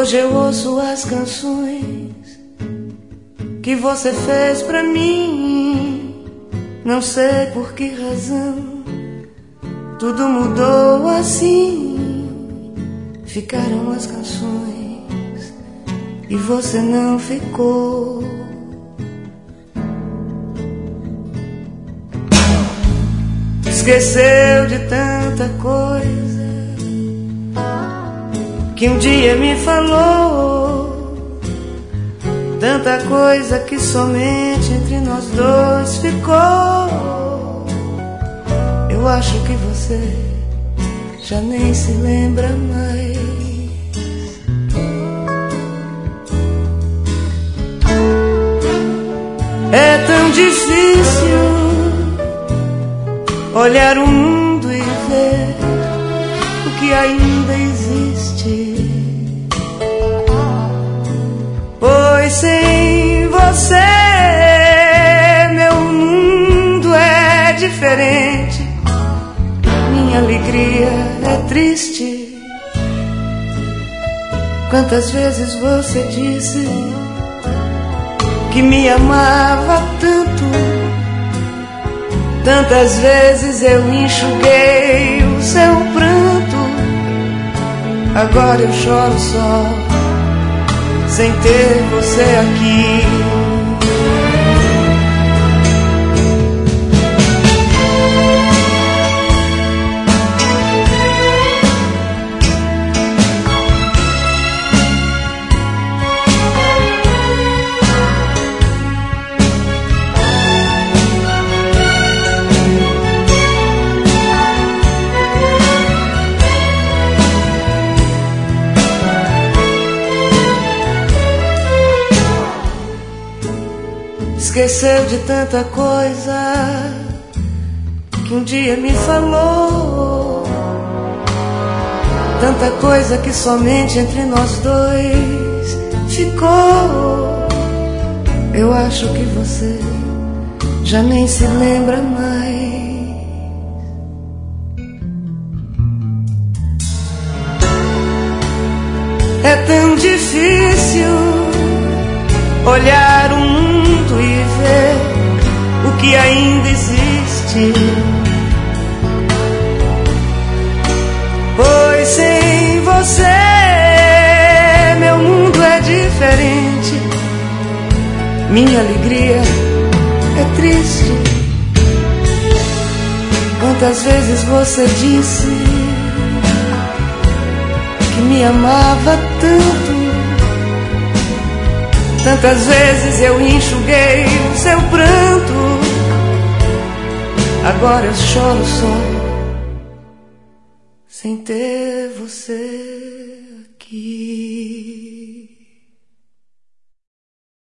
Hoje eu ouço as canções que você fez pra mim. Não sei por que razão tudo mudou assim. Ficaram as canções e você não ficou. Esqueceu de tanta coisa que um dia me falou, tanta coisa que somente entre nós dois ficou. Eu acho que você já nem se lembra mais. É tão difícil olhar o mundo e ver o que ainda existe, pois sem você meu mundo é diferente, minha alegria é triste. Quantas vezes você disse que me amava tanto, tantas vezes eu enxuguei o seu pranto. Agora eu choro só, sem ter você aqui. Esqueceu de tanta coisa que um dia me falou, tanta coisa que somente entre nós dois ficou. Eu acho que você já nem se lembra mais. É tão difícil olhar o mundo e ver o que ainda existe, pois sem você meu mundo é diferente, minha alegria é triste. Quantas vezes você disse que me amava tanto, tantas vezes eu enxuguei o seu pranto. Agora eu choro só, sem ter você aqui.